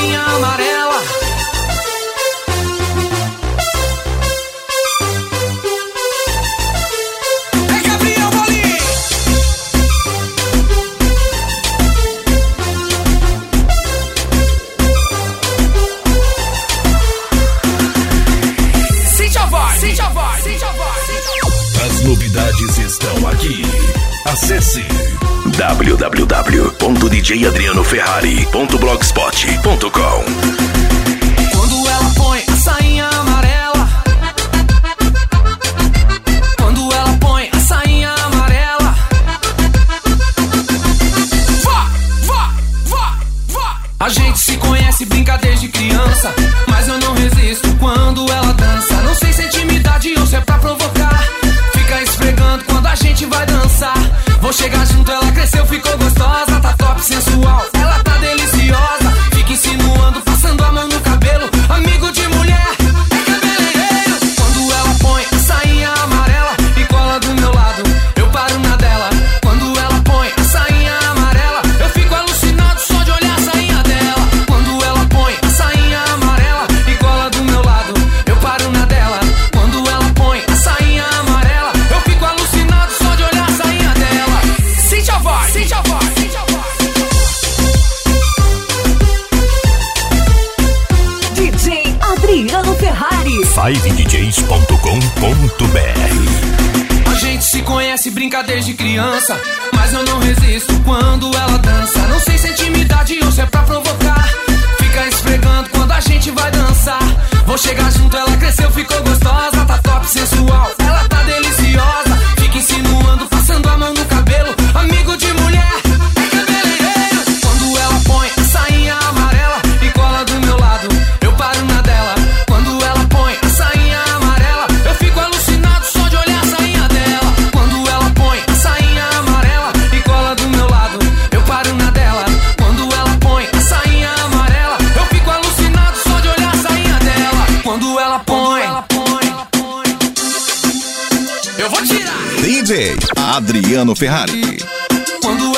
sainha amarela. É Gabriel Bolim. Sente a voz, sente a voz, sente a voz. As novidades estão aqui. Acesse www.djadrianoferrari.blogspot.com. Quando ela põe a sainha amarela, quando ela põe a sainha amarela, vai. A gente se conhece, brinca desde criança, mas eu não resisto quando ela dança. Não sei se é intimidade ou se é pra provocar. Fica esfregando quando a gente vai dançar. Vou chegar junto, ela cresceu, ficou gostosa. Tá top, sensual, ela tá deliciosa. Fica insinuando, passando a mão no cabelo. Amigo de mulher, é cabeleireiro. Quando ela põe a sainha amarela e cola do meu lado, eu paro na dela. Quando ela põe a sainha amarela, eu fico alucinado só de olhar a sainha dela. Quando ela põe a sainha amarela e cola do meu lado, eu paro na dela. Quando ela põe a sainha amarela, eu fico alucinado só de olhar a sainha dela. Sente a voz, sente a voz, sente a voz. DJ Adriano Ferrari. 5djs.com.br. A gente se conhece, brinca desde criança, mas eu não resisto quando ela dança. Não sei se é intimidade ou se é pra provocar. Fica esfregando quando a gente vai dançar. Vou chegar junto, ela cresceu, ficou gostosa. Tá top, sensual, ela tá deliciosa. Fica insinuando, passando a mão no cabelo. Amigo de mulher, é cabeleireiro. Quando ela põe a sainha amarela e cola do meu lado, eu paro na dela. Quando ela põe a sainha amarela, eu fico alucinado só de olhar a sainha dela. Quando ela põe a sainha amarela e cola do meu lado, eu paro na dela. Quando ela põe a sainha amarela, eu fico alucinado só de olhar a sainha dela. Quando ela põe, eu vou tirar. DJ Adriano Ferrari. Quando